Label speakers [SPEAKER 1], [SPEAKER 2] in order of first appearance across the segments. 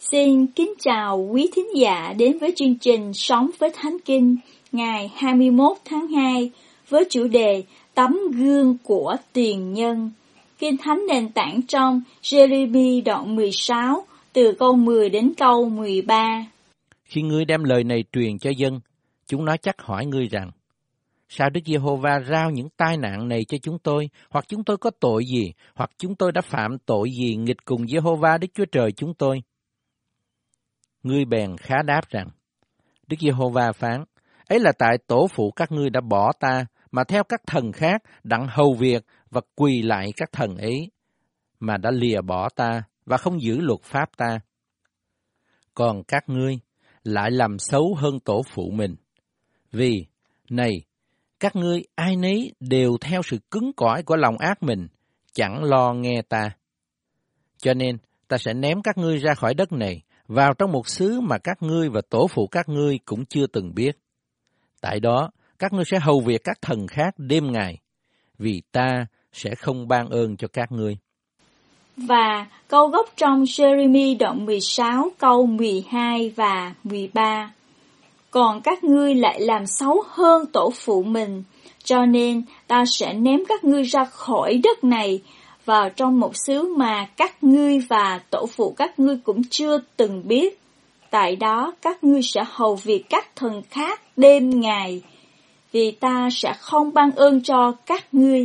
[SPEAKER 1] Xin kính chào quý thính giả đến với chương trình Sống với Thánh Kinh ngày 21 tháng 2 với chủ đề Tấm gương của tiền nhân. Kinh Thánh nền tảng trong Giê-ry-mi đoạn 16 từ câu 10 đến câu 13.
[SPEAKER 2] Khi ngươi đem lời này truyền cho dân, chúng nó chắc hỏi ngươi rằng: sao Đức Giê-hô-va rao những tai nạn này cho chúng tôi? Hoặc chúng tôi có tội gì? Hoặc chúng tôi đã phạm tội gì nghịch cùng Giê-hô-va Đức Chúa Trời chúng tôi? Ngươi bèn khá đáp rằng: Đức Giê-hô-va phán: ấy là tại tổ phụ các ngươi đã bỏ ta, mà theo các thần khác đặng hầu việc và quỳ lại các thần ấy, mà đã lìa bỏ ta và không giữ luật pháp ta. Còn các ngươi lại làm xấu hơn tổ phụ mình. Vì, này, các ngươi ai nấy đều theo sự cứng cỏi của lòng ác mình, chẳng lo nghe ta. Cho nên, ta sẽ ném các ngươi ra khỏi đất này, vào trong một xứ mà các ngươi và tổ phụ các ngươi cũng chưa từng biết. Tại đó, các ngươi sẽ hầu việc các thần khác đêm ngày, vì ta sẽ không ban ơn cho các ngươi.
[SPEAKER 1] Và câu gốc trong Giê-ry-mi đoạn 16 câu 12 và 13. Còn các ngươi lại làm xấu hơn tổ phụ mình, cho nên ta sẽ ném các ngươi ra khỏi đất này, vào trong một xứ mà các ngươi và tổ phụ các ngươi cũng chưa từng biết. Tại đó các ngươi sẽ hầu việc các thần khác đêm ngày, vì ta sẽ không ban ơn cho các ngươi.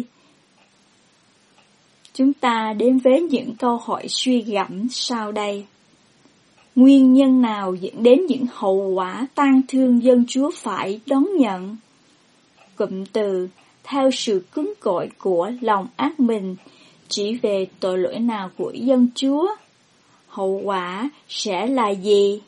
[SPEAKER 1] Chúng ta đến với những câu hỏi suy gẫm sau đây. Nguyên nhân nào dẫn đến những hậu quả tang thương dân Chúa phải đón nhận? Cụm từ theo sự cứng cỏi của lòng ác mình chỉ về tội lỗi nào của dân Chúa? Hậu quả sẽ là gì?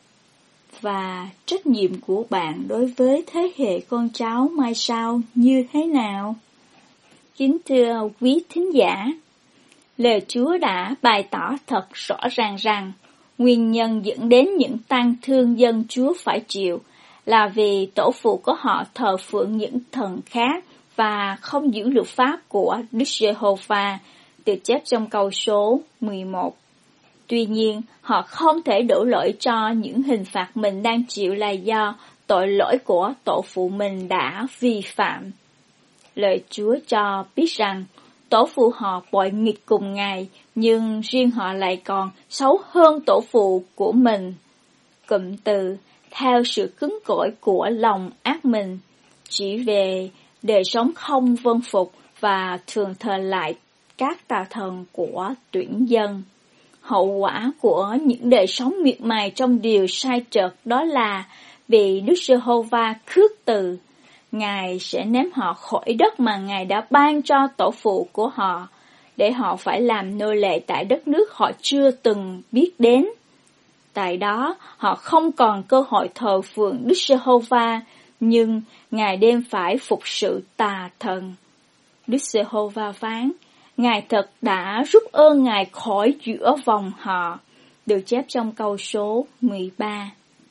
[SPEAKER 1] Và trách nhiệm của bạn đối với thế hệ con cháu mai sau như thế nào? Kính thưa quý thính giả, lời Chúa đã bày tỏ thật rõ ràng rằng nguyên nhân dẫn đến những tang thương dân Chúa phải chịu là vì tổ phụ của họ thờ phượng những thần khác và không giữ luật pháp của Đức Giê-hô-va, được chép trong câu số 11. Tuy nhiên, họ không thể đổ lỗi cho những hình phạt mình đang chịu là do tội lỗi của tổ phụ mình đã vi phạm. Lời Chúa cho biết rằng tổ phụ họ bội nghịch cùng Ngài, nhưng riêng họ lại còn xấu hơn tổ phụ của mình. Cụm từ theo sự cứng cỏi của lòng ác mình chỉ về đời sống không vâng phục và thường thờ lại các tà thần của tuyển dân. Hậu quả của những đời sống miệt mài trong điều sai trật đó là vì Đức Giê-hô-va khước từ, Ngài sẽ ném họ khỏi đất mà Ngài đã ban cho tổ phụ của họ, để họ phải làm nô lệ tại đất nước họ chưa từng biết đến. Tại đó, họ không còn cơ hội thờ phượng Đức Giê-hô-va, nhưng Ngài đêm phải phục sự tà thần. Đức Giê-hô-va phán: Ngài thật đã rút ơn Ngài khỏi giữa vòng họ, được chép trong câu số 13.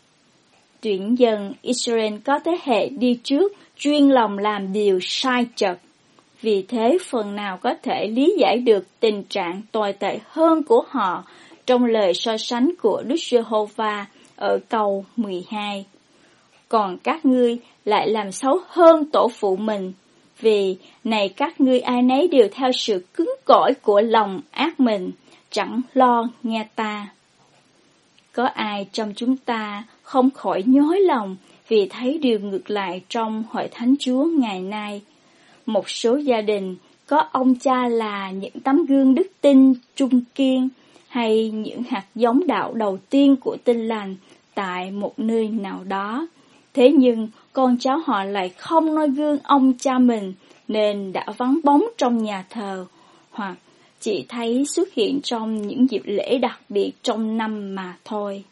[SPEAKER 1] Tuyển dân Israel có thế hệ đi trước chuyên lòng làm điều sai trật. Vì thế phần nào có thể lý giải được tình trạng tồi tệ hơn của họ trong lời so sánh của Đức Giê-hô-va ở câu 12. Còn các ngươi lại làm xấu hơn tổ phụ mình, vì này các ngươi ai nấy đều theo sự cứng cỏi của lòng ác mình, chẳng lo nghe ta. Có ai trong chúng ta không khỏi nhói lòng vì thấy điều ngược lại trong hội thánh Chúa ngày nay? Một số gia đình có ông cha là những tấm gương đức tin trung kiên, hay những hạt giống đạo đầu tiên của Tin Lành tại một nơi nào đó. Thế nhưng con cháu họ lại không noi gương ông cha mình nên đã vắng bóng trong nhà thờ, hoặc chỉ thấy xuất hiện trong những dịp lễ đặc biệt trong năm mà thôi.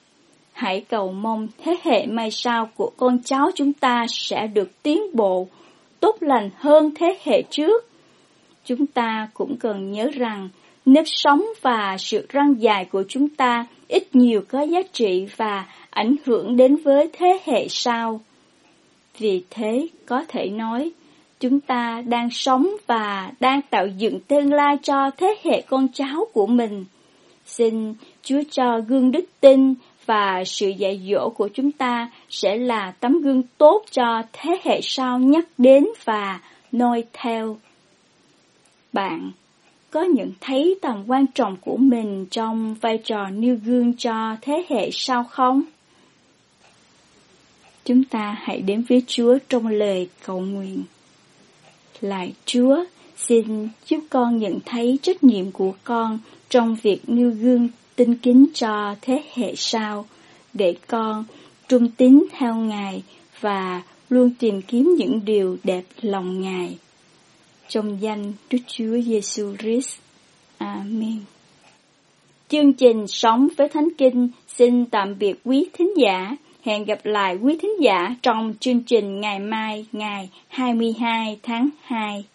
[SPEAKER 1] Hãy cầu mong thế hệ mai sau của con cháu chúng ta sẽ được tiến bộ, tốt lành hơn thế hệ trước. Chúng ta cũng cần nhớ rằng nếp sống và sự răn dạy của chúng ta ít nhiều có giá trị và ảnh hưởng đến với thế hệ sau. Vì thế, có thể nói, chúng ta đang sống và đang tạo dựng tương lai cho thế hệ con cháu của mình. Xin Chúa cho gương đức tin và sự dạy dỗ của chúng ta sẽ là tấm gương tốt cho thế hệ sau nhắc đến và noi theo. Bạn có nhận thấy tầm quan trọng của mình trong vai trò nêu gương cho thế hệ sau không? Chúng ta hãy đến với Chúa trong lời cầu nguyện. Lạy Chúa, xin giúp con nhận thấy trách nhiệm của con trong việc nêu gương tinh kính cho thế hệ sau, để con trung tín theo Ngài và luôn tìm kiếm những điều đẹp lòng Ngài. Trong danh Đức Chúa Giêsu Christ. Amen. Chương trình Sống với Thánh Kinh xin tạm biệt quý thính giả. Hẹn gặp lại quý thính giả trong chương trình ngày mai, ngày 22 tháng 2.